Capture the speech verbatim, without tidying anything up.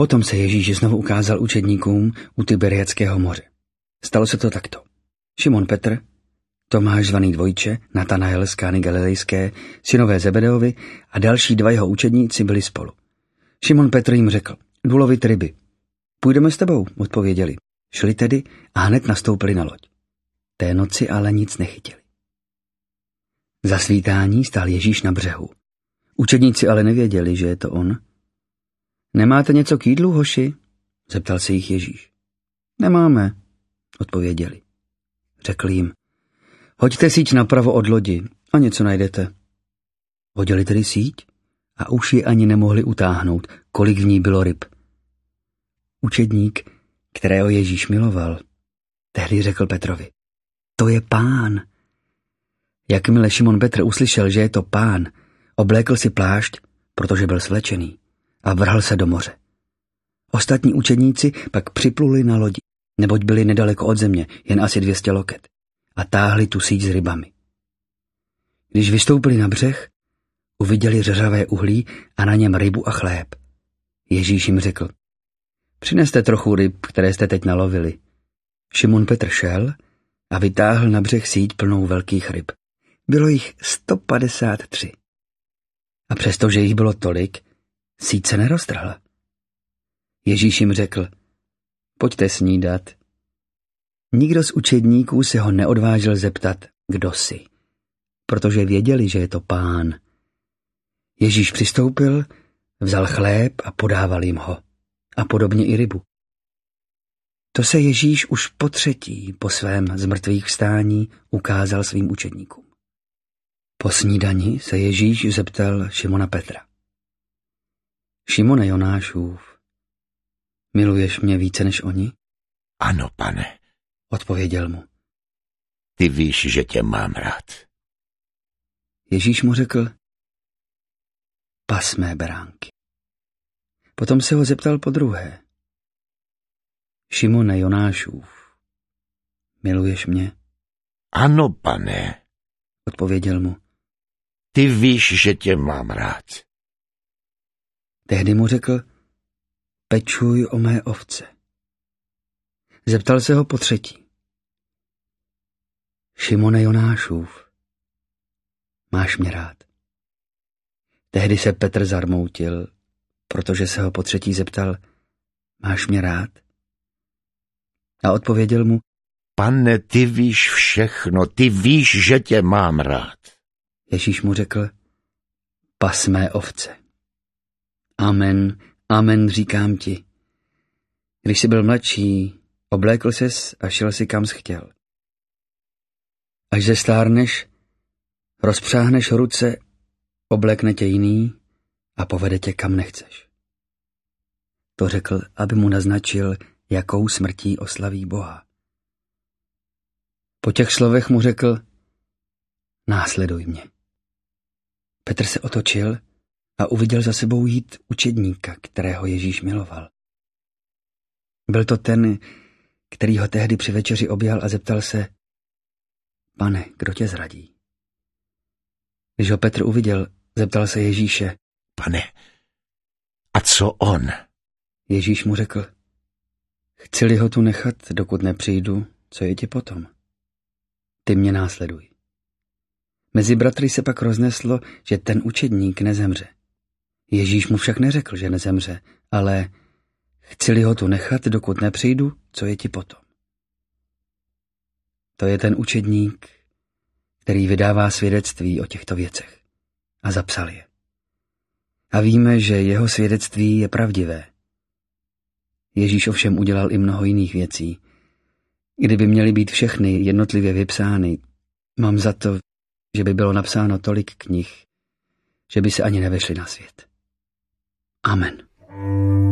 Potom se Ježíš znovu ukázal učedníkům u Tiberiadského moře. Stalo se to takto. Šimon Petr, Tomáš zvaný Dvojče, Natanael z Kány Galilejské, synové Zebedeovi a další dva jeho učedníci byli spolu. Šimon Petr jim řekl, jdu lovit ryby. Půjdeme s tebou, odpověděli. Šli tedy a hned nastoupili na loď. Té noci ale nic nechytili. Za svítání stál Ježíš na břehu. Učedníci ale nevěděli, že je to on. Nemáte něco k jídlu, hoši? Zeptal se jich Ježíš. Nemáme, odpověděli. Řekl jim, hoďte síť napravo od lodi a něco najdete. Hodili tedy síť a už ji ani nemohli utáhnout, kolik v ní bylo ryb. Učedník, kterého Ježíš miloval, tehdy řekl Petrovi, to je Pán. Jakmile Šimon Petr uslyšel, že je to Pán, oblékl si plášť, protože byl svlečený, a vrhl se do moře. Ostatní učedníci pak připluli na lodi, neboť byli nedaleko od země, jen asi dvě stě loket, a táhli tu síť s rybami. Když vystoupili na břeh, uviděli řeřavé uhlí a na něm rybu a chléb. Ježíš jim řekl, přineste trochu ryb, které jste teď nalovili. Šimon Petr šel a vytáhl na břeh síť plnou velkých ryb. Bylo jich sto padesát tři. A přestože jich bylo tolik, síť se neroztrhla. Ježíš jim řekl, pojďte snídat. Nikdo z učedníků se ho neodvážil zeptat, kdo jsi, protože věděli, že je to Pán. Ježíš přistoupil, vzal chléb a podával jim ho, a podobně i rybu. To se Ježíš už po třetí po svém zmrtvých vstání ukázal svým učedníkům. Po snídani se Ježíš zeptal Šimona Petra. Šimone Jonášův, miluješ mě více než oni? Ano, pane, odpověděl mu. Ty víš, že tě mám rád. Ježíš mu řekl, pas mé beránky. Potom se ho zeptal podruhé. Šimone Jonášův, miluješ mě? Ano, pane, odpověděl mu. Ty víš, že tě mám rád. Tehdy mu řekl, pečuj o mé ovce. Zeptal se ho po třetí. Šimone Jonášův, máš mě rád? Tehdy se Petr zarmoutil, protože se ho po třetí zeptal, máš mě rád? A odpověděl mu, pane, ty víš všechno, ty víš, že tě mám rád. Ježíš mu řekl, pas mé ovce. Amen, amen, říkám ti. Když jsi byl mladší, oblékl ses a šel si kam jsi chtěl. Až zestárneš, rozpřáhneš ruce, oblékne tě jiný a povede tě kam nechceš. To řekl, aby mu naznačil, jakou smrtí oslaví Boha. Po těch slovech mu řekl, následuj mě. Petr se otočil a uviděl za sebou jít učedníka, kterého Ježíš miloval. Byl to ten, který ho tehdy při večeři objal a zeptal se, pane, kdo tě zradí? Když ho Petr uviděl, zeptal se Ježíše, pane, a co on? Ježíš mu řekl, chci-li ho tu nechat, dokud nepřijdu, co je ti potom? Ty mě následuj. Mezi bratry se pak rozneslo, že ten učedník nezemře. Ježíš mu však neřekl, že nezemře, ale chci-li ho tu nechat, dokud nepřijdu, co je ti potom? To je ten učedník, který vydává svědectví o těchto věcech a zapsal je. A víme, že jeho svědectví je pravdivé. Ježíš ovšem udělal i mnoho jiných věcí. Kdyby měly být všechny jednotlivě vypsány, mám za to, že by bylo napsáno tolik knih, že by se ani nevešly na svět. Amen.